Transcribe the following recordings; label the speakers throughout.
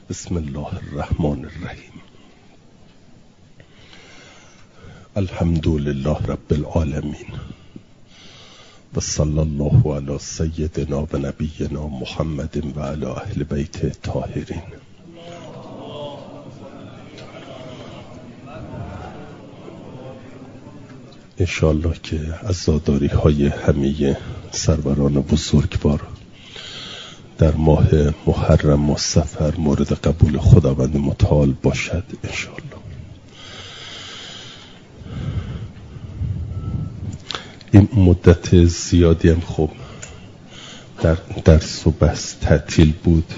Speaker 1: بسم الله الرحمن الرحیم. الحمد لله رب العالمین و صلی الله علی سیدنا و نبینا محمد و علی اهل بیت الطاهرین. انشاءالله که عزاداری های همه سروران بزرگوار در ماه محرم و صفر مورد قبول خداوند متعال باشد انشاءالله. این مدت زیادی هم خب در درس و بحث تعطیل بود.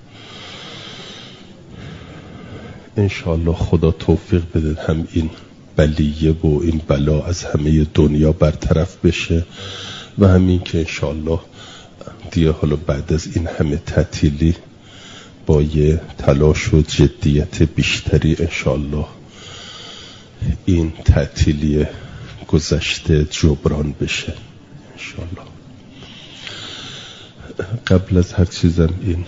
Speaker 1: انشاءالله خدا توفیق بده هم این بلیه و این بلا از همه دنیا برطرف بشه و همین که انشاءالله دیگه حالا بعد از این همه تعطیلی با یه تلاش و جدیت بیشتری انشاءالله این تعطیلی گذشته جبران بشه انشاءالله. قبل از هر چیزم این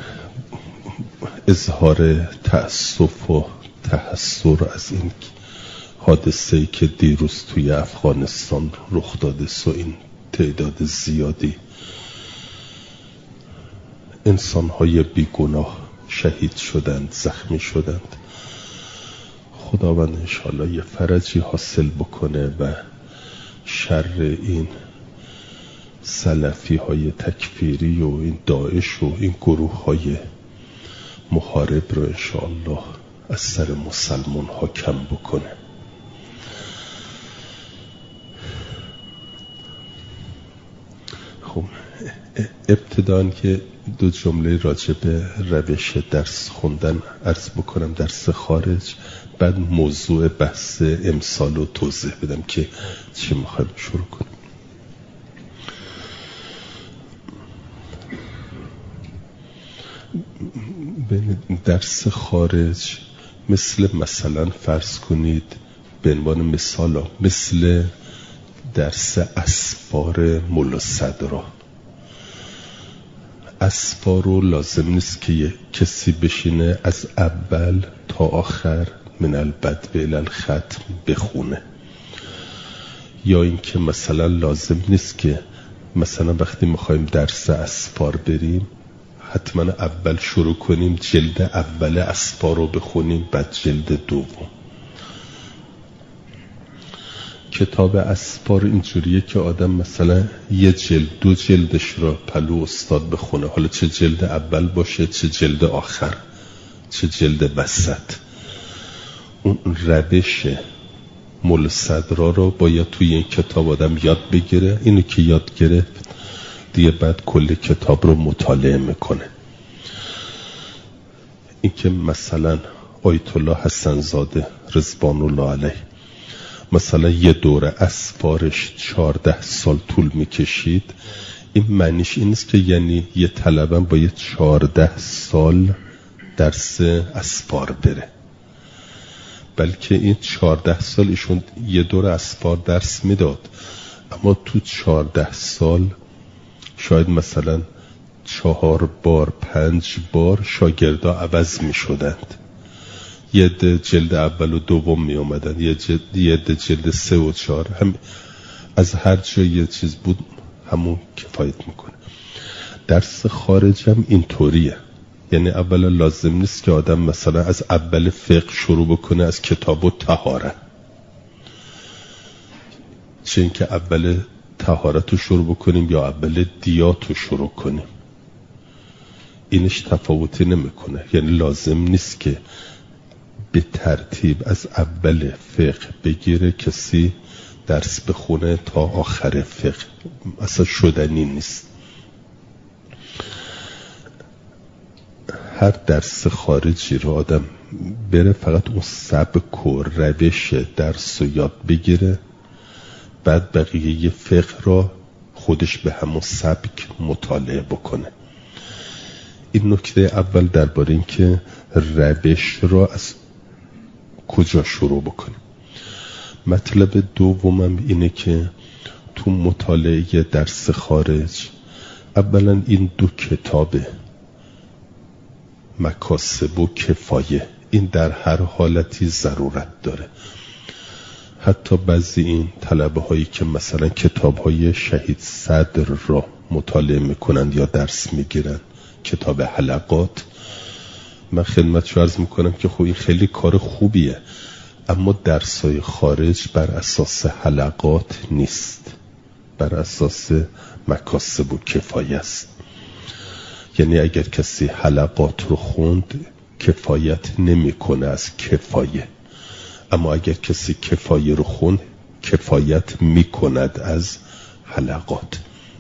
Speaker 1: اظهار تأسف و تحسر از این حادثه‌ای که دیروز توی افغانستان رخ داده و این تعداد زیادی انسان‌های بیگناه شهید شدند، زخمی شدند. خداوند انشاءالله یه فرجی حاصل بکنه و شر این سلفی های تکفیری و این داعش و این گروه های محارب رو انشاءالله از سر مسلمان ها کم بکنه. خب ابتداً که دو جمله راجع به روش درس خوندن عرض بکنم، درس خارج، بعد موضوع بحث امسال رو توضیح بدم که چی میخوایم شروع کنیم. درس خارج مثلا فرض کنید به عنوان مثال مثل درس اسفار مولا صدرا. اسفارو لازم نیست که کسی بشینه از اول تا آخر من البدء الی الختم بخونه، یا اینکه مثلا لازم نیست که مثلا وقتی میخوایم درس اسفار بریم حتما اول شروع کنیم جلد اول اسفار رو بخونیم بعد جلد دوم. کتاب اسفار اینجوریه که آدم مثلا یه جلد دو جلدش رو پلو استاد بخونه، حالا چه جلد اول باشه چه جلد آخر چه جلد وسط. اون روش مولا صدرا رو باید توی این کتاب آدم یاد بگیره. اینو که یاد گرفت دیگه بعد کل کتاب رو مطالعه میکنه. این که مثلا آیت الله حسن زاده رضوان الله علیه مثلا یه دوره اسفارش 14 سال طول میکشید، این معنیش این است که یعنی یه طلبم باید 14 سال درس اسفار بره، بلکه این 14 سال ایشون یه دوره اسفار درس میداد، اما تو 14 سال شاید مثلا 4 بار 5 بار شاگردا عوض میشدند. یه جلد اول و دوم می اومدن، یه جلد 3 و 4، هم از هر جای یه چیز بود همون کفایت میکنه. درس خارج هم اینطوریه، یعنی اولا لازم نیست که آدم مثلا از اول فقه شروع بکنه از کتاب و طهارت، چه اینکه اول طهارت رو شروع بکنیم یا اول دیات رو شروع کنیم، اینش تفاوتی نمیکنه. یعنی لازم نیست که به ترتیب از اول فقه بگیره کسی درس بخونه تا آخر فقه، اصلا شدنی نیست. هر درس خارجی رو آدم بره فقط اون سبک و روش درس رو یاد بگیره، بعد بقیه فقه رو خودش به همون سبک مطالعه بکنه. این نکته اول درباره این که روش رو از کجا شروع بکنیم. مطلب دومم اینه که تو مطالعه درس خارج اولا این دو کتابه مکاسب و کفایه، این در هر حالتی ضرورت داره. حتی بعضی این طلبه هایی که مثلا کتاب های شهید صدر را مطالعه میکنند یا درس میگیرند، کتاب حلقات، من خدمتشو عرض میکنم که خب این خیلی کار خوبیه، اما درسای خارج بر اساس حلقات نیست، بر اساس مکاسب و کفایه است. یعنی اگر کسی حلقات رو خوند کفایت نمیکنه از کفایه، اما اگر کسی کفایه رو خوند کفایت میکند از حلقات.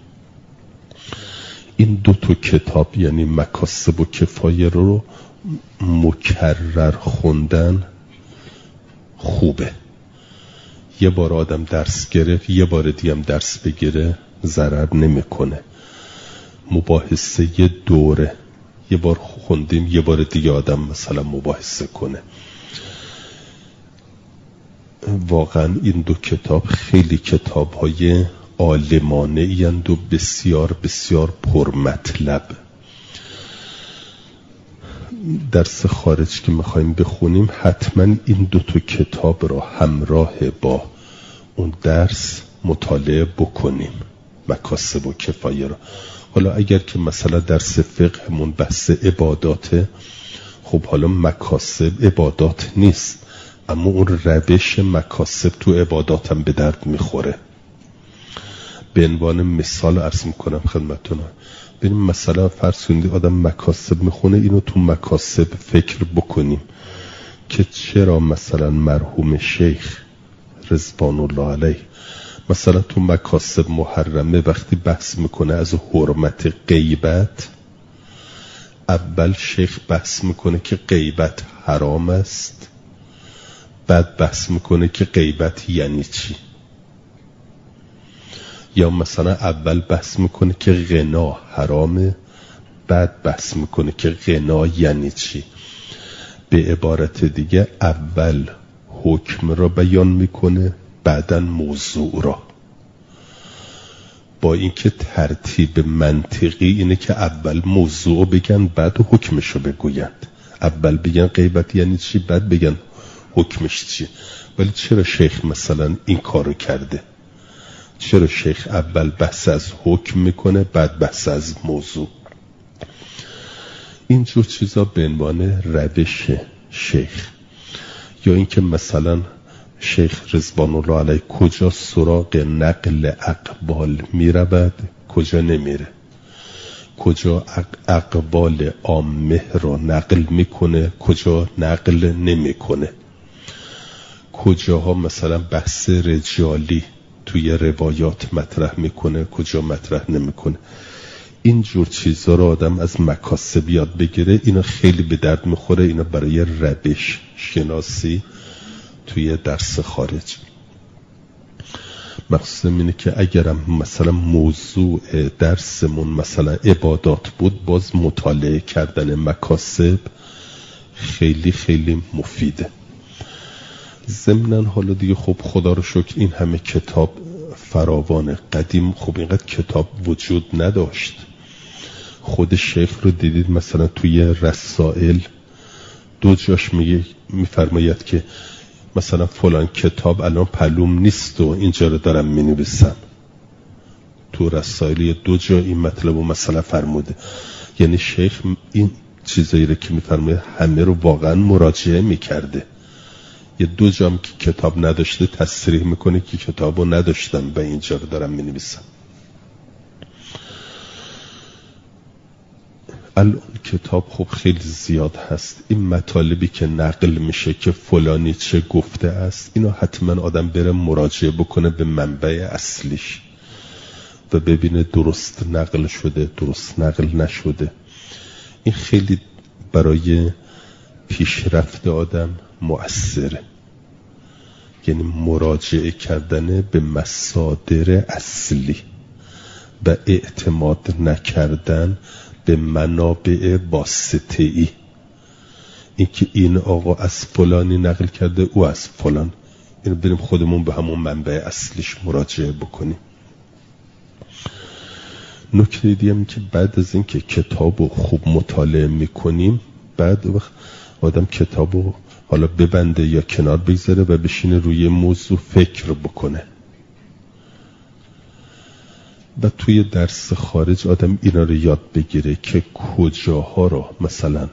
Speaker 1: این دو تا کتاب یعنی مکاسب و کفایه رو مکرر خوندن خوبه. یه بار آدم درس گرفت یه بار دیگه هم درس بگیره ضرر نمیکنه. مباحثه یه دوره، یه بار خوندیم یه بار دیگه آدم مثلا مباحثه کنه. واقعا این دو کتاب خیلی کتاب‌های عالمانه ایند و بسیار بسیار پرمطلب. درس خارج که میخوایم بخونیم حتما این دو تا کتاب را همراه با اون درس مطالعه بکنیم، مکاسب و کفایه را. حالا اگر که مثلا درس فقهمون بحث عباداته، خب حالا مکاسب عبادات نیست، اما اون روش مکاسب تو عباداتم به درد میخوره. به عنوان مثال عرض میکنم خدمتتون، بریم مثلا فرض کنید آدم مکاسب میخونه، اینو تو مکاسب فکر بکنیم که چرا مثلا مرحوم شیخ رضوان الله علیه مثلا تو مکاسب محرمه وقتی بحث میکنه از حرمت غیبت، اول شیخ بحث میکنه که غیبت حرام است، بعد بحث میکنه که غیبت یعنی چی. یا مثلا اول بحث میکنه که غنا حرامه، بعد بحث میکنه که غنا یعنی چی. به عبارت دیگه اول حکم را بیان میکنه، بعداً موضوع را. با اینکه ترتیب منطقی اینه که اول موضوع بگن بعد حکمشو بگویند، اول بگن غیبت یعنی چی بعد بگن حکمش چی. ولی چرا شیخ مثلا این کارو کرده؟ چرا شیخ اول بحث از حکم میکنه بعد بحث از موضوع؟ اینجور چیزا به عنوان روش شیخ. یا اینکه مثلا شیخ رضوان الله علیه کجا سراغ نقل اقوال میرود کجا نمیره، کجا اقوال عامه رو نقل میکنه کجا نقل نمیکنه، کجاها مثلا بحث رجالی توی روایات مطرح میکنه کجا مطرح نمیکنه. اینجور چیزا رو آدم از مکاسب یاد بگیره، اینا خیلی به درد میخوره. اینا برای روش شناسی توی درس خارج. مقصودم اینه که اگرم مثلا موضوع درسمون مثلا عبادات بود، باز مطالعه کردن مکاسب خیلی خیلی مفیده. ضمناً حالا دیگه خب خدا رو شکر این همه کتاب فراوانه. قدیم خب اینقدر کتاب وجود نداشت. خود شیخ رو دیدید مثلا توی رسائل دو جاش میفرماید که مثلا فلان کتاب الان پلوم نیست و اینجا رو دارم مینویسم. تو رسائل دو جا این مطلب رو مثلا فرموده. یعنی شیخ این چیزایی رو که میفرماید همه رو واقعا مراجعه میکرده. یه دو جام که کتاب نداشته تصریح میکنه که کتابو نداشتم و اینجا رو دارم مینویسم. الان کتاب خب خیلی زیاد هست. این مطالبی که نقل میشه که فلانی چه گفته است، اینو حتما آدم بره مراجعه بکنه به منبع اصلیش و ببینه درست نقل شده درست نقل نشده. این خیلی برای پیشرفت آدم مؤثره. یعنی مراجعه کردن به مصادر اصلی و اعتماد نکردن به منابع واسطه‌ای. اینکه این آقا از فلانی نقل کرده او از فلان، اینو بریم خودمون به همون منبع اصلیش مراجعه بکنیم. نکته دیگه هم که بعد از اینکه کتابو خوب مطالعه میکنیم بعد وقت آدم کتابو حالا ببنده یا کنار بگذاره و بشینه روی موضوع فکر بکنه. و توی درس خارج آدم اینا رو یاد بگیره که کجاها رو مثلا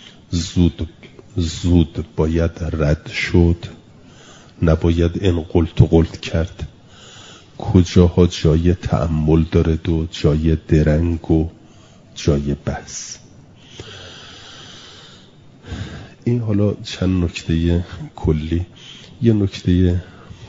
Speaker 1: زود باید رد شد، نباید این قلت کرد، کجاها جای تأمل داره و جای درنگ و جای بحث. این حالا چند نکته کلی. یه نکته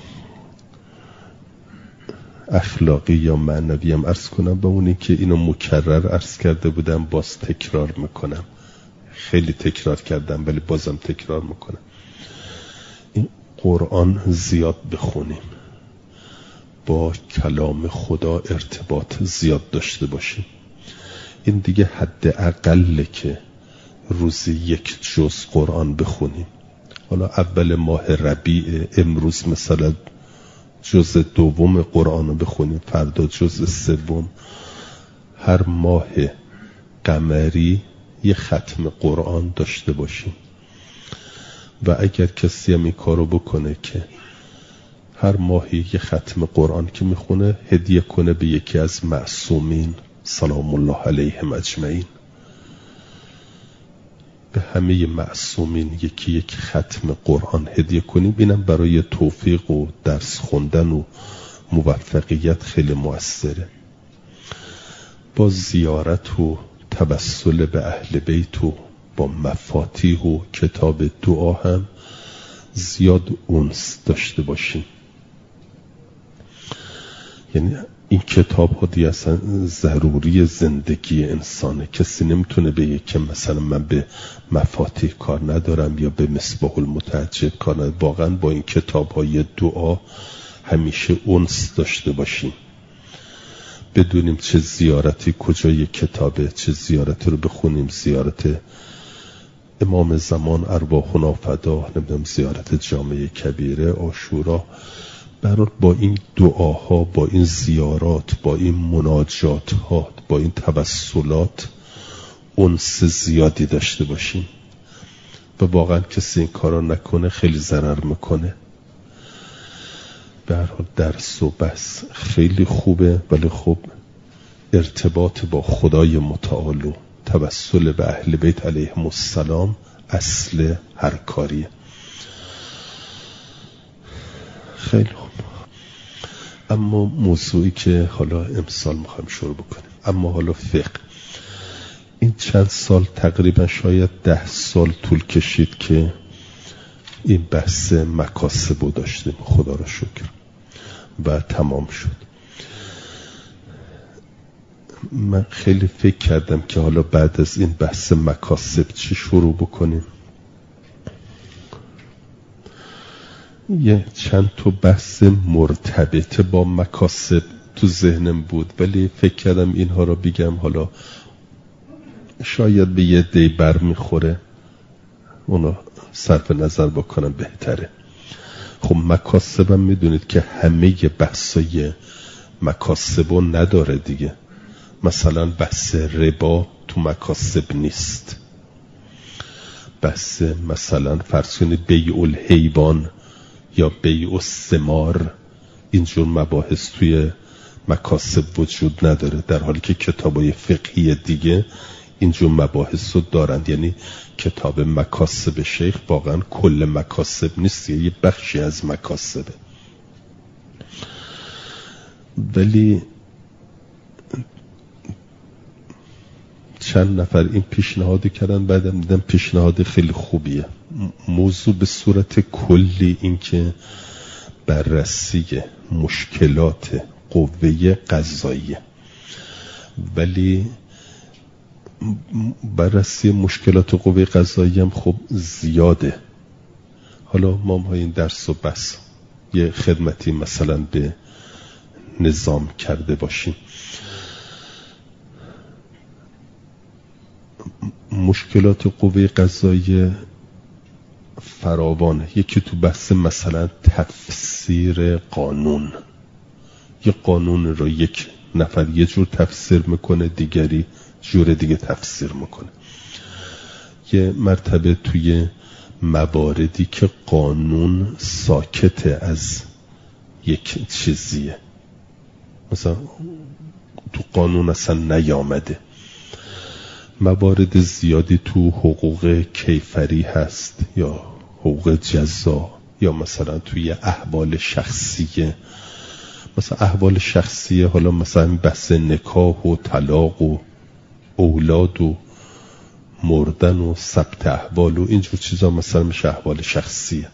Speaker 1: اخلاقی یا معنوی هم عرض کنم و اونی که اینو مکرر عرض کرده بودم، باز تکرار میکنم. خیلی تکرار کردم ولی بازم تکرار میکنم. این قرآن زیاد بخونیم، با کلام خدا ارتباط زیاد داشته باشیم. این دیگه حد اقله که روزی 1 جز قرآن بخونیم. حالا اول ماه ربیع، امروز مثلا جز 2 قرآن رو بخونیم، فردا جز 3. هر ماه قمری یه ختم قرآن داشته باشیم. و اگر کسی هم این کارو بکنه که هر ماهی یه ختم قرآن که میخونه هدیه کنه به یکی از معصومین سلام الله علیهم اجمعین، به همه معصومین یک ختم قرآن هدیه کنیم. اینم برای توفیق و درس خوندن و موفقیت خیلی مؤثره. با زیارت و توسل به اهل بیت و با مفاتیح و کتاب دعا هم زیاد انس داشته باشیم. یعنی این کتاب ها دیگه اصلا ضروری زندگی انسانه. کسی نمیتونه بگه که مثلا من به مفاتیح کار ندارم یا به مصباح المتعجب کار ندارم. واقعا با این کتاب های دعا همیشه انس داشته باشیم، بدونیم چه زیارتی کجای کتابه، چه زیارتی رو بخونیم. زیارت امام زمان ارواحنا فدا، نمیدونم زیارت جامعه کبیره، عاشورا. برای با این دعاها، با این زیارات، با این مناجات ها، با این توسلات انس زیادی داشته باشیم. و واقعا کسی این کارا نکنه خیلی ضرر میکنه. به هر حال درس و بحث خیلی خوبه، ولی خب ارتباط با خدای متعال و توسل به اهل بیت علیهم السلام اصل هر کاریه. خیلی خوب. اما موضوعی که حالا امسال میخوایم شروع بکنیم، اما حالا فقه. این چند سال تقریبا شاید 10 سال طول کشید که این بحث مکاسب رو داشتیم، خدا را شکر، و تمام شد. من خیلی فکر کردم که حالا بعد از این بحث مکاسب چی شروع بکنیم. یه چند تا بحث مرتبط با مکاسب تو ذهنم بود، ولی فکر کردم اینها رو بگم، حالا شاید به یه دی بر میخوره، اونا صرف نظر بکنم بهتره. خب مکاسبم میدونید که همه بحثای مکاسبو نداره دیگه. مثلا بحث ربا تو مکاسب نیست. بحث مثلا فرض کنید بیع الحیوان یا بیع الثمار، اینجور مباحث توی مکاسب وجود نداره، در حالی که کتابای فقهی دیگه اینجور مباحث رو دارند. یعنی کتاب مکاسب شیخ واقعا کل مکاسب نیست، یه بخشی از مکاسبه. ولی چند نفر این پیشنهادی کردن، بعدم دیدم پیشنهاد خیلی خوبیه. موضوع به صورت کلی این که بررسی مشکلات قوه قضاییه، ولی بررسی مشکلات قوه قضاییه هم خب زیاده. حالا ما این درس و بس یه خدمتی مثلا به نظام کرده باشیم. مشکلات قوه قضاییه فراوانه. یکی تو بحث مثلا تفسیر قانون، یه قانون رو یک نفر یه جور تفسیر میکنه، دیگری جور دیگه تفسیر میکنه. یه مرتبه توی مواردی که قانون ساکت از یک چیزیه، مثلا تو قانون اصلا نیامده، موارد زیادی تو حقوق کیفری هست یا حقوق جزا یا مثلا توی احوال شخصیه، مثلا احوال شخصیه، حالا مثلا بحث نکاح و طلاق و اولاد و مردن و ثبت احوال و اینجور چیزا مثلا میشه احوال شخصیه.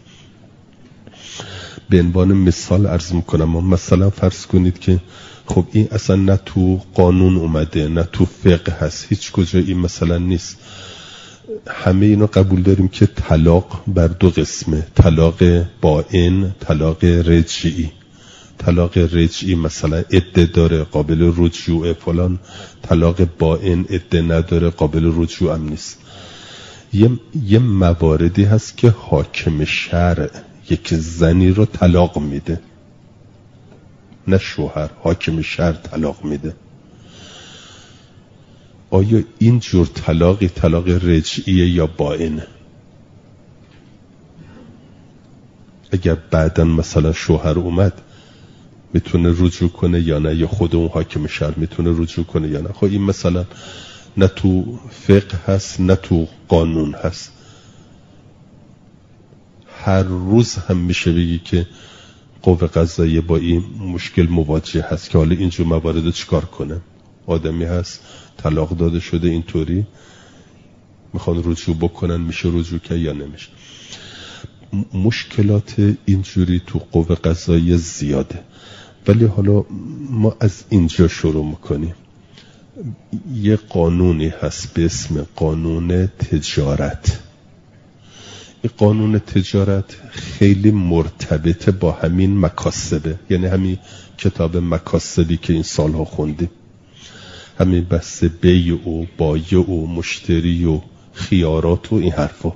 Speaker 1: به عنوان مثال عرض میکنم، مثلا فرض کنید که خب این اصلا نه تو قانون اومده نه تو فقه هست، هیچ کجا این مثلا نیست. همه اینو قبول داریم که طلاق بر دو قسمه، طلاق بائن، طلاق رجعی. طلاق رجعی مثلا عده داره، قابل رجوع فلان، طلاق بائن عده نداره، قابل رجوع هم نیست. یه مواردی هست که حاکم شرع یک زنی رو طلاق میده، نه شوهر، حاکم شرع طلاق میده. آیا این جور طلاقی طلاق رجعیه یا بائنه؟ اگر بعداً مثلا شوهر اومد میتونه رجوع کنه یا نه، یا خود اون حاکم شرع میتونه رجوع کنه یا نه؟ خب این مثلا نه تو فقه هست نه تو قانون هست. هر روز هم میشه بگی که قوه قضاییه با این مشکل مواجه هست که حالا اینجور موارد چیکار کنه. آدمی هست طلاق داده شده اینطوری، میخوان رجوع بکنن، میشه رجوع که یا نمیشه. مشکلات اینجوری تو قوه قضاییه زیاده. ولی حالا ما از اینجا شروع میکنیم. یه قانونی هست به اسم قانون تجارت. این قانون تجارت خیلی مرتبط با همین مکاسبه، یعنی همین کتاب مکاسبی که این سالها خوندیم، همین بحث بیع و بایع و مشتری و خیارات و این حرفا،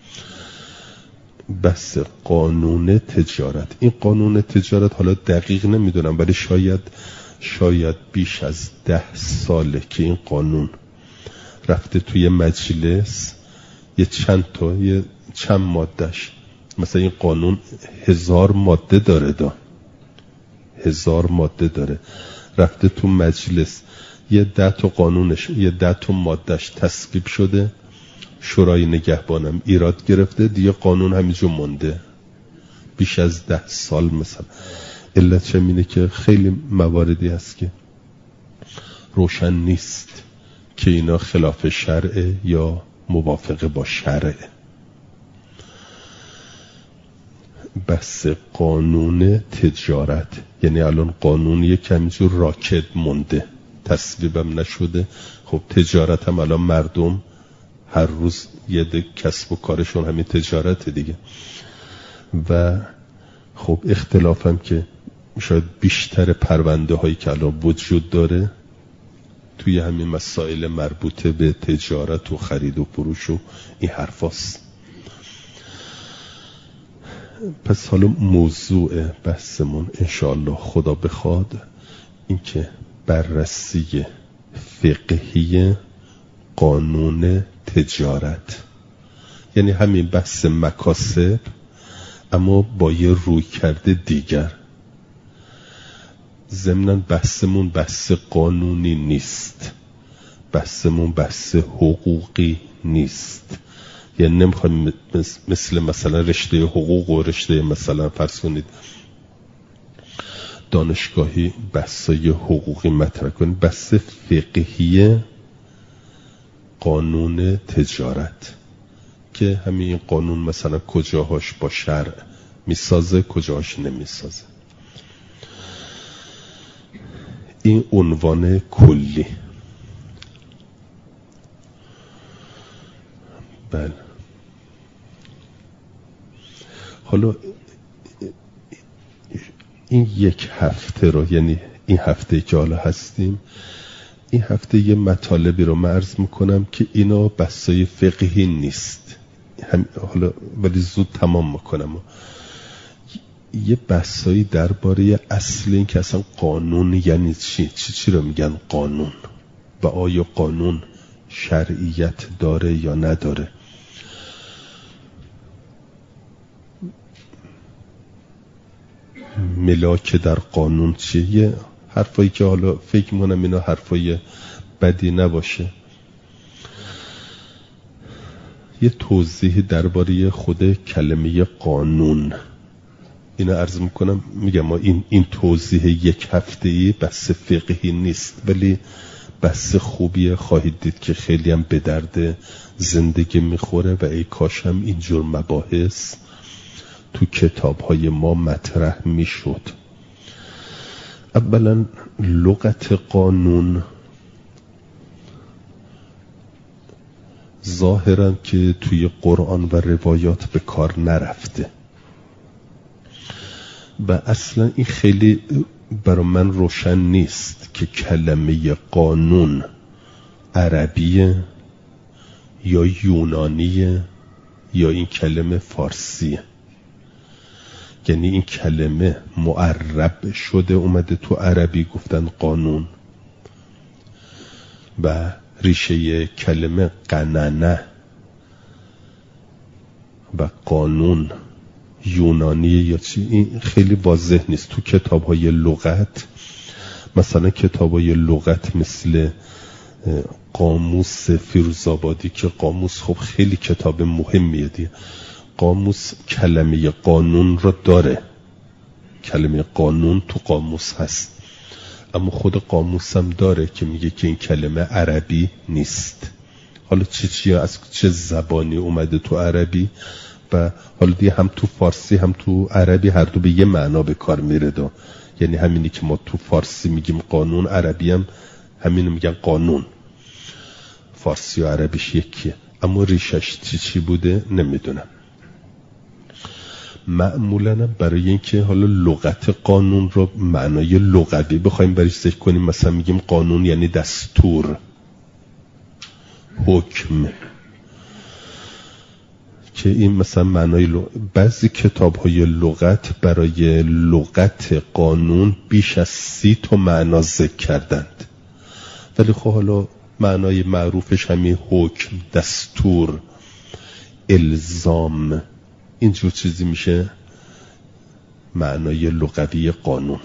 Speaker 1: بحث قانون تجارت. این قانون تجارت حالا دقیق نمیدونم ولی شاید بیش از 10 ساله که این قانون رفته توی مجلس. یه چند مادهش، مثلا این قانون 1000 ماده داره، 1000 ماده داره، رفته تو مجلس، یه 10 تا قانونش، یه 10 تا مادهش تصویب شده، شورای نگهبانم ایراد گرفته، دیگه قانون همینجا مونده بیش از 10 سال مثلا. علتش اینه که خیلی مواردی هست که روشن نیست که اینا خلاف شرع یا موافق با شرع. بس قانون تجارت یعنی الان قانون یک همینجور راکد مونده، تصویبم نشده. خب تجارت هم الان مردم هر روز یه کسب و کارشون همین تجارت دیگه. و خب اختلافم که شاید بیشتر پرونده هایی که الان وجود داره توی همین مسائل مربوطه به تجارت و خرید و فروش و این حرفاست. پس حالا موضوع بحثمون انشاءالله خدا بخواد این که بررسی فقهی قانون تجارت، یعنی همین بحث مکاسب اما با یه روی کرده دیگر. ضمناً بحثمون بحث قانونی نیست، بحثمون بحث حقوقی نیست. یعنی نمیخوایم مثلا رشته حقوق و رشته مثلا فرض کنید دانشگاهی بحثای حقوقی مطرح کنیم. بحث فقهی قانون تجارت که همین قانون مثلا کجاهاش با شرع میسازه کجاهاش نمیسازه. این عنوان کلی. بله حالا این یک هفته رو، یعنی این هفته که حالا هستیم، این هفته یه مطالبی رو من عرض میکنم که اینا بحثای فقهی نیست حالا ولی زود تمام میکنم. یه بحثایی درباره اصل این که اصلا قانون یعنی چی رو میگن قانون و آیا قانون شرعیت داره یا نداره. ملاک در قانون چیه؟ یه حرفایی که حالا فکر می‌کنم اینا حرفای بدی نباشه، یه توضیح درباره خود کلمه قانون اینا عرض میکنم. میگم ما این توضیح یک هفته‌ای بحث فقهی نیست، ولی بحث خوبیه، خواهید دید که خیلی هم به درد زندگی میخوره و ای کاش هم اینجور مباحث تو کتاب‌های ما مطرح میشد. اولا لغت قانون ظاهرا که توی قرآن و روایات به کار نرفته و اصلا این خیلی برای من روشن نیست که کلمه قانون عربیه یا یونانیه یا این کلمه فارسیه. یعنی این کلمه معرب شده اومده تو عربی گفتن قانون و ریشه کلمه قننه و قانون یونانیه یا چی، این خیلی واضح نیست. تو کتاب‌های لغت مثلا کتاب‌های لغت مثل قاموس فیروزآبادی که قاموس خب خیلی کتاب مهمیه دیگه، قاموس کلمه قانون رو داره، کلمه قانون تو قاموس هست، اما خود قاموس هم داره که میگه که این کلمه عربی نیست. حالا چیه از چه زبانی اومده تو عربی و حالا دیگه هم تو فارسی هم تو عربی هر دو به یه معنا به کار میره دا. یعنی همینی که ما تو فارسی میگیم قانون، عربی هم همینو میگن قانون، فارسی و عربیش یکیه، اما ریشش چی بوده نمیدونم. معمولا برای اینکه حالا لغت قانون رو معنای لغوی بخوایم برش ذکر کنیم، مثلا میگیم قانون یعنی دستور، حکم، که این مثلا معنای بعضی کتاب‌های لغت برای لغت قانون بیش از 30 تا معنا ذکر کردند، ولی خب حالا معنای معروفش همین حکم، دستور، الزام، اینجور چیزی میشه معنای لغوی قانون.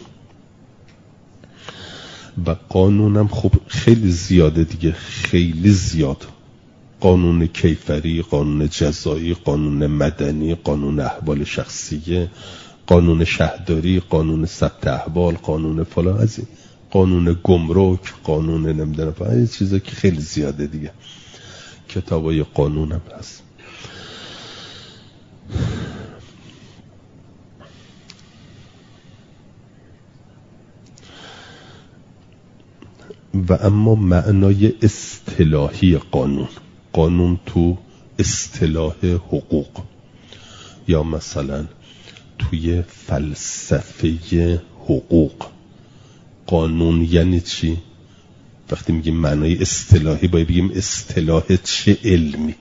Speaker 1: و قانونم خب خیلی زیاده دیگه، خیلی زیاد، قانون کیفری، قانون جزایی، قانون مدنی، قانون احوال شخصیه، قانون شهرداری، قانون ثبت احوال، قانون فلان، از این قانون گمرک، قانون نمیدونم، این چیزا که خیلی زیاده دیگه، کتابای قانونم هست. و اما معنای اصطلاحی قانون، قانون تو اصطلاح حقوق یا مثلا توی فلسفه حقوق، قانون یعنی چی؟ وقتی میگیم معنای اصطلاحی باید بگیم اصطلاح چه علمی.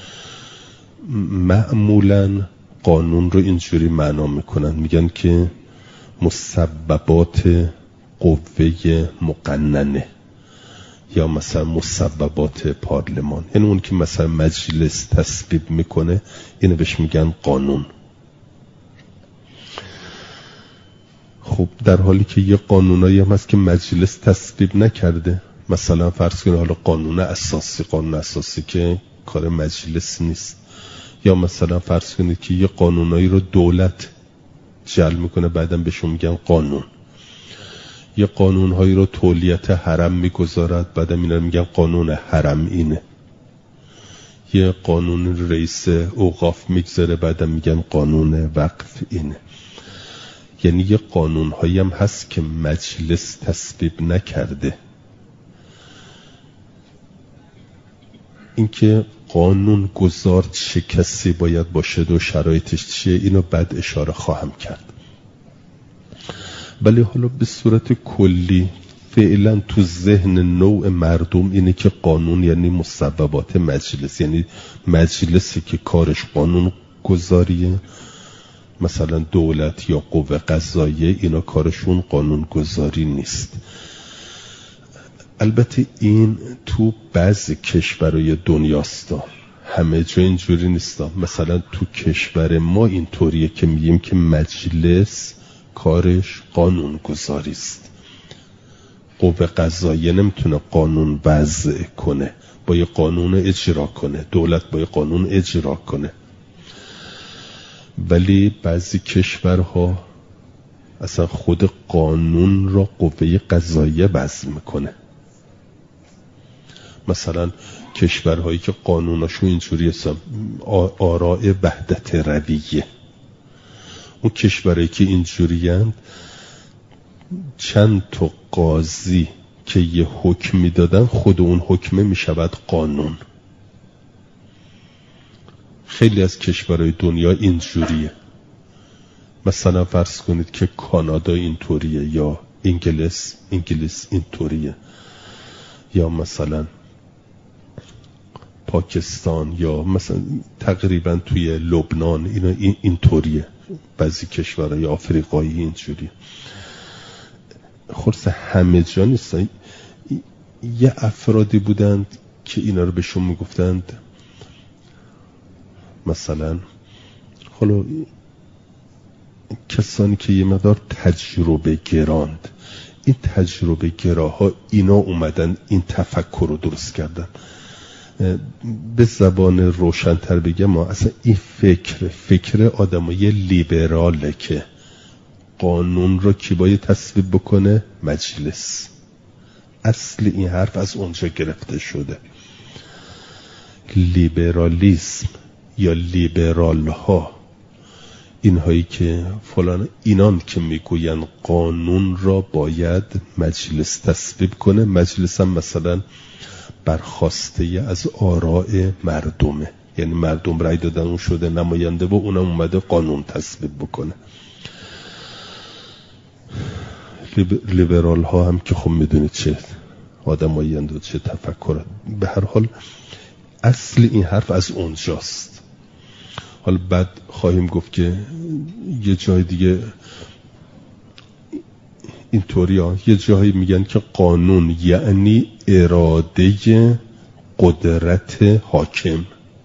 Speaker 1: معمولا قانون رو اینجوری معنا میکنن، میگن که مسببات قوه مقننه یا مثلا مسببات پارلمان، یعنی اون که مثلا مجلس تصویب میکنه اینو بهش میگن قانون. خب در حالی که یه قانونایی هم هست که مجلس تصویب نکرده، مثلا فرض کنید حالا قانون اساسی که کار مجلس نیست، یا مثلا فرض کنید که یه قانونایی رو دولت جعل میکنه بعدم بهشون میگن قانون، یه قانونهایی رو تولیت حرم میگذارد بعدم اینا رو میگن قانون حرم اینه، یه قانون رئیس اوقاف میگذاره بعدم میگن قانون وقف اینه. یعنی یه قانونهایی هم هست که مجلس تصویب نکرده. اینکه قانون گذار چه کسی باید باشه و شرایطش چیه اینو بعد اشاره خواهم کرد. ولی حالا به صورت کلی فعلا تو ذهن نوع مردم اینه که قانون یعنی مسببات مجلس، یعنی مجلسی که کارش قانون گذاریه، مثلا دولت یا قوه قضاییه اینا کارشون قانون گذاری نیست. البته این تو بعضی کشورهای دنیاستا همه جا اینجوری نیست. مثلا تو کشور ما اینطوریه که میگیم که مجلس کارش قانون گذاری است. قوه قضاییه نمیتونه قانون وضع کنه، باید قانون اجرا کنه، دولت باید قانون اجرا کنه. ولی بعضی کشورها اصلا خود قانون را قوه قضاییه وضع میکنه. مثلا کشورهایی که قانوناشون اینجوری هستن، آراء وحدت رویه، اون کشورهایی که اینجوری هستن چند تا قاضی که یه حکمی دادن خود اون حکمه میشود قانون. خیلی از کشورهای دنیا اینجوریه. مثلا فرض کنید که کانادا اینطوریه، یا انگلیس اینطوریه، یا مثلا پاکستان، یا مثلا تقریبا توی لبنان اینا اینطوریه. بعضی کشورهای آفریقایی اینجوریه. خلاص همه جا نیستن. یه افرادی بودند که اینا رو بهشون میگفتند مثلا حالا کسانی که یه مقدار تجربه گراند، این تجربه گراها اینا اومدن این تفکر رو درست کردن. به زبان روشن‌تر بگم، ما اصلا این فکر آدمای لیبراله که قانون رو کی باید تصویب بکنه؟ مجلس. اصل این حرف از اونجا گرفته شده. لیبرالیسم یا لیبرال ها، اینهایی که فلان، اینان که میگوین قانون را باید مجلس تصویب کنه. مجلس هم مثلا برخواسته از آراء مردمه، یعنی مردم رای دادن اون شده نماینده و اونم اومده قانون تصویب بکنه. لیبرال ها هم که خب میدونید چه آدمایی اند و چه تفکر. به هر حال اصل این حرف از اونجاست. حالا بعد خواهیم گفت که یه جای دیگه اینطوری ها، یه جایی میگن که قانون یعنی اراده قدرت حاکم.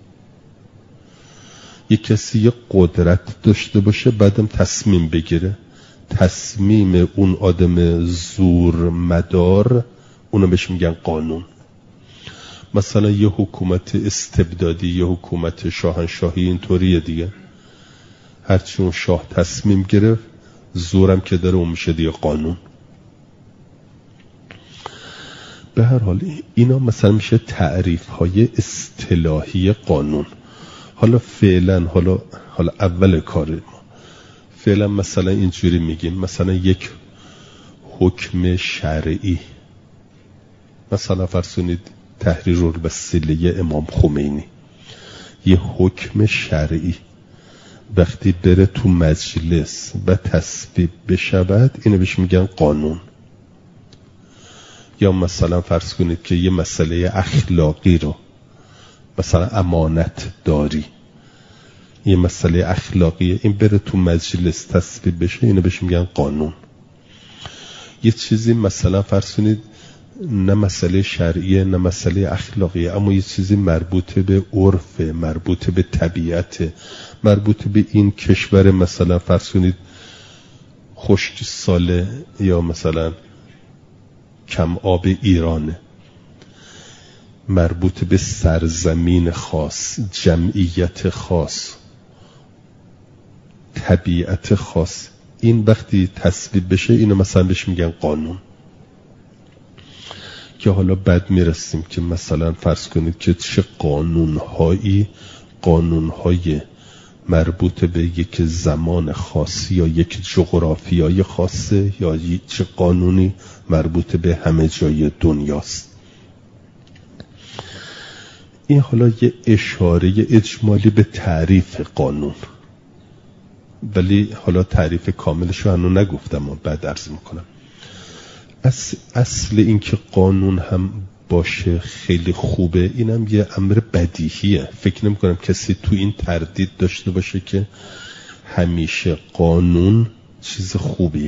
Speaker 1: یه کسی یه قدرت داشته باشه بعدم تصمیم بگیره، تصمیم اون آدم زور مدار، اونو بهش میگن قانون. مثلا یه حکومت استبدادی، یه حکومت شاهنشاهی اینطوریه دیگه. هرچی اون شاه تصمیم گرفت، زورم که داره اون میشه دیگه قانون. به هر حال اینا مثلا میشه تعریف های اصطلاحی قانون. حالا فعلا حالا اول کار ما فعلا مثلا اینجوری میگیم، مثلا یک حکم شرعی، مثلا فرض کنید تحریر الوسیله امام خمینی، یه حکم شرعی وقتی بره تو مجلس و تصویب بشود، اینو بهش میگن قانون. یا مثلا فرض کنید که یه مسئله اخلاقی رو، مثلا امانت داری، یه مسئله اخلاقیه، این بره تو مجلس تصویب بشه، اینو بهش میگن قانون. یه چیزی مثلا فرض کنید نه مسئله شرعیه نه مسئله اخلاقیه، اما یه چیزی مربوط به عرف، مربوط به طبیعت، مربوط به این کشور، مثلا فرض کنید خشک ساله یا مثلا کم آب ایرانه، مربوط به سرزمین خاص، جمعیت خاص، طبیعت خاص، این وقتی تصویب بشه اینو مثلا بهش میگن قانون. که حالا بعد میرسیم که مثلا فرض کنید که چه قانونهای مربوط به یک زمان خاصی یا یک جغرافیای خاصه، یا چه قانونی مربوط به همه جای دنیاست. این حالا یه اشاره اجمالی به تعریف قانون، ولی حالا تعریف کاملش رو هنوز نگفتم و بعد عرض میکنم. اصل این که قانون هم باشه خیلی خوبه، اینم یه امر بدیهیه. فکر نمی کنم کسی تو این تردید داشته باشه که همیشه قانون چیز خوبیه.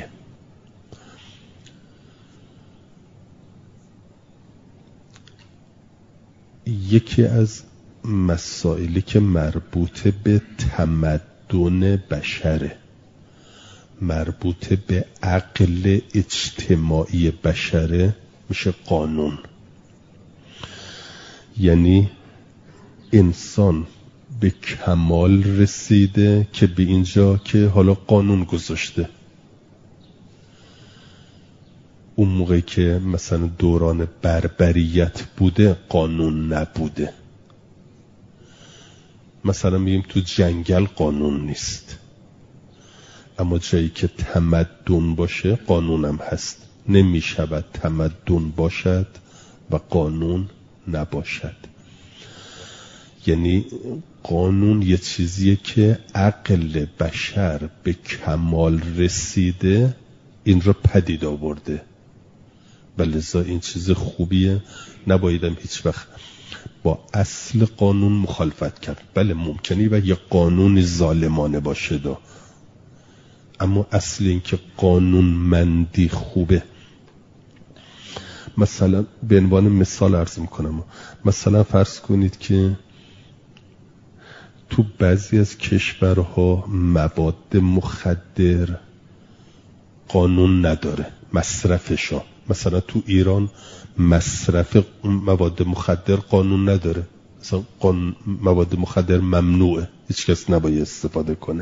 Speaker 1: یکی از مسائلی که مربوط به تمدن بشره، مربوط به عقل اجتماعی بشره، میشه قانون. یعنی انسان به کمال رسیده که به اینجا که حالا قانون گذاشته. اون موقعی که مثلا دوران بربریت بوده قانون نبوده. مثلا میگیم تو جنگل قانون نیست، اما جایی که تمدن باشه قانونم هست. نمیشود تمدن باشد و قانون نباشد. یعنی قانون یه چیزیه که عقل بشر به کمال رسیده این رو پدید آورده و لذا این چیز خوبیه. نبایدم هیچ وقت با اصل قانون مخالفت کرد. بله ممکنه و یه قانون ظالمانه باشه دا، اما اصل این که قانون مندی خوبه. مثلا به عنوان مثال عرض میکنم، مثلا فرض کنید که تو بعضی از کشورها مواد مخدر قانون نداره مصرفشا. مثلا تو ایران مصرف مواد مخدر قانون نداره، مثلا مواد مخدر ممنوعه، هیچ کس نباید استفاده کنه.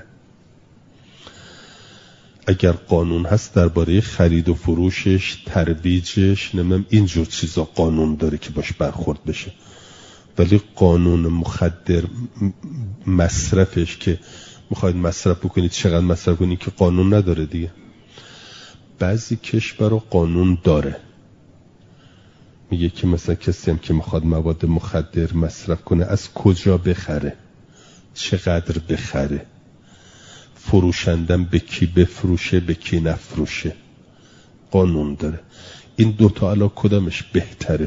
Speaker 1: اگر قانون هست درباره خرید و فروشش، ترویجش، نمیدونم اینجور چیزا قانون داره که باش برخورد بشه. ولی قانون مخدر مصرفش که میخواید مصرف بکنید چقدر مصرف کنید که قانون نداره دیگه. بعضی کشورها قانون داره، میگه که مثلا کسی هم که میخواد مواد مخدر مصرف کنه از کجا بخره، چقدر بخره، فروشندم به کی بفروشه به کی نفروشه، قانون داره. این دوتا الان کدامش بهتره؟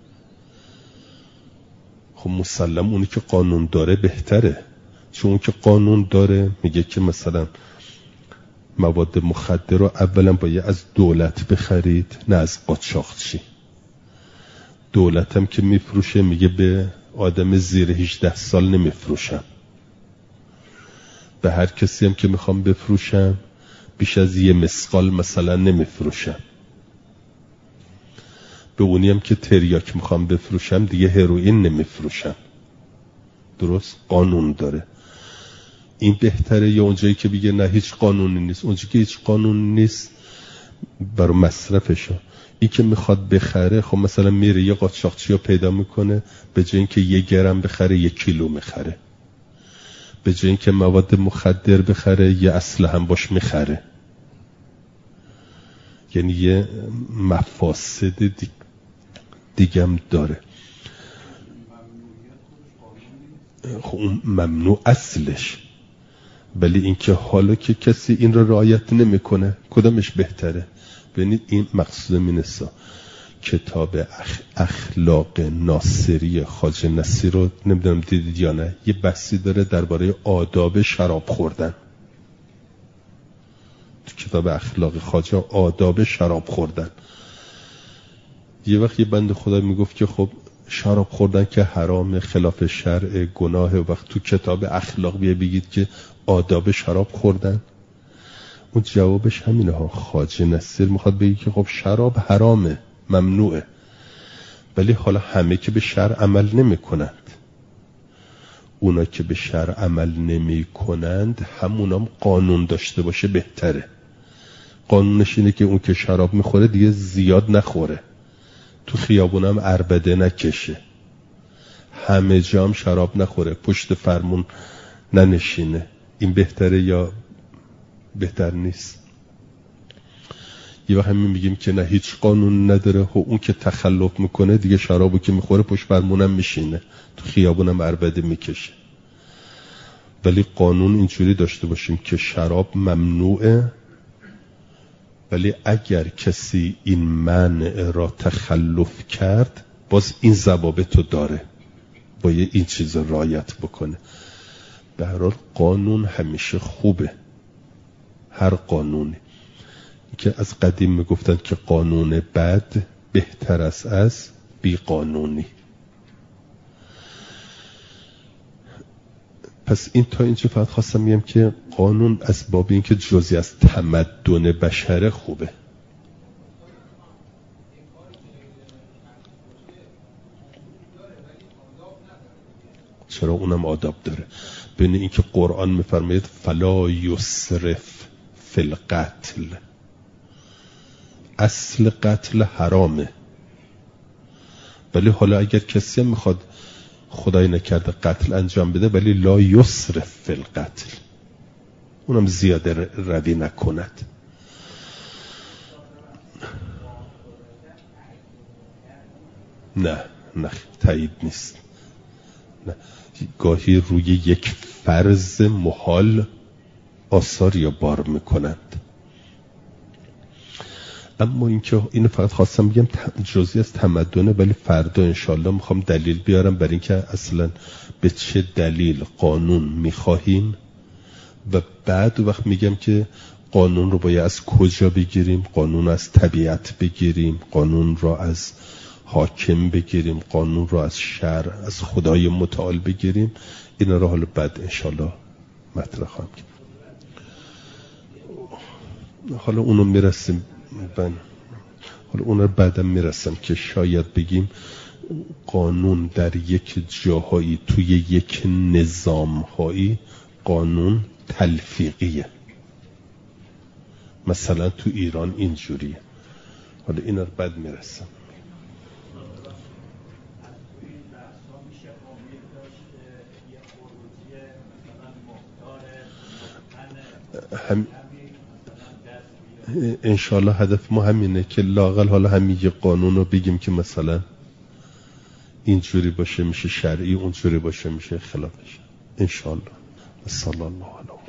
Speaker 1: خب مسلم اونی که قانون داره بهتره، چون اون که قانون داره میگه که مثلا مواد مخدر رو اولا باید از دولت بخرید نه از قاچاقچی. دولت هم که میفروشه میگه به آدم زیر 18 سال نمیفروشم، به هر کسی هم که میخوام بفروشم بیش از 1 مسقال مثلا نمیفروشم، به اونی هم که تریاک میخوام بفروشم دیگه هروئین نمیفروشم. درست؟ قانون داره. این بهتره یا اونجایی که بگه نه هیچ قانونی نیست؟ اونجایی که هیچ قانون نیست برای مصرفشه. این که میخواد بخره خب مثلا میره یه قاچاقچی رو پیدا میکنه، به جای اینکه 1 گرم بخره 1 کیلو میخره، به جای اینکه مواد مخدر بخره یه اسلحه هم باش میخره. یعنی یه مفاسد دیگه هم داره. خب ممنوع اصلش، ولی اینکه حالا که کسی این رو رعایت نمیکنه کدامش بهتره؟ ببینید این مقصود مینسا کتاب اخلاق ناصری خواجه نصیر رو نمیدونم دیدید یا نه، یه بحثی داره درباره آداب شراب خوردن. تو کتاب اخلاق خواجه آداب شراب خوردن. یه وقت یه بنده خدا میگفت که خب شراب خوردن که حرام، خلاف شرع، گناه، وقت تو کتاب اخلاق بگید که آداب شراب خوردن. اون جوابش همینه ها. خواجه نصیر میخواد بگه که خب شراب حرامه، ممنوعه، ولی حالا همه که به شرع عمل نمی کنند. اونا که به شرع عمل نمی کنند همونام قانون داشته باشه بهتره. قانونش اینه که اون که شراب میخوره دیگه زیاد نخوره، تو خیابونم عربده نکشه، همه جام شراب نخوره، پشت فرمون ننشینه. این بهتره یا بهتر نیست؟ یه وقت همین میگیم که نه هیچ قانون نداره و اون که تخلف میکنه دیگه شرابو که میخوره پشت فرمونم میشینه، تو خیابونم عربده میکشه. ولی قانون اینجوری داشته باشیم که شراب ممنوعه، ولی اگر کسی این منع را تخلف کرد باز این ضوابطو داره، باید این چیز رو رعایت بکنه. به هر حال قانون همیشه خوبه، هر قانونی. که از قدیم میگفتن که قانون بد بهتر است از بی قانونی. پس این تا اینجا فقط خواستم میگم که قانون از باب این که جزئی از تمدن بشره خوبه. چرا؟ اونم آداب داره. ببین این که قرآن میفرماید فلا یسرف فی القتل، اصل قتل حرامه، ولی حالا اگر کسی هم میخواد خدای نکرده قتل انجام بده ولی لا یسرف فی القتل، اونم زیاده روی نکند. نه تایید نیست. نه، گاهی روی یک فرض محال آثار یا بار میکنند. اما اینکه اینو فقط خواستم بگم جزئی از تمدنه، ولی فردا انشالله میخوام دلیل بیارم برای اینکه اصلا به چه دلیل قانون میخواهیم و بعد وقت میگم که قانون رو باید از کجا بگیریم. قانون از طبیعت بگیریم، قانون رو از حاکم بگیریم، قانون رو از شرع، از خدای متعال بگیریم. اینا رو حالا بعد انشالله مطرح خواهم کرد. حالا اونو میرسیم، حالا اون رو بعدم میرسم که شاید بگیم قانون در یک جاهایی توی یک نظامهایی قانون تلفیقیه. مثلا تو ایران اینجوریه. حالا این رو بعد میرسم. انشالله هدف ما همینه که لااقل حالا همین یه قانون رو بگیم که مثلا اینجوری باشه میشه شرعی، اونجوری باشه میشه خلافش. انشالله. صلی الله علیه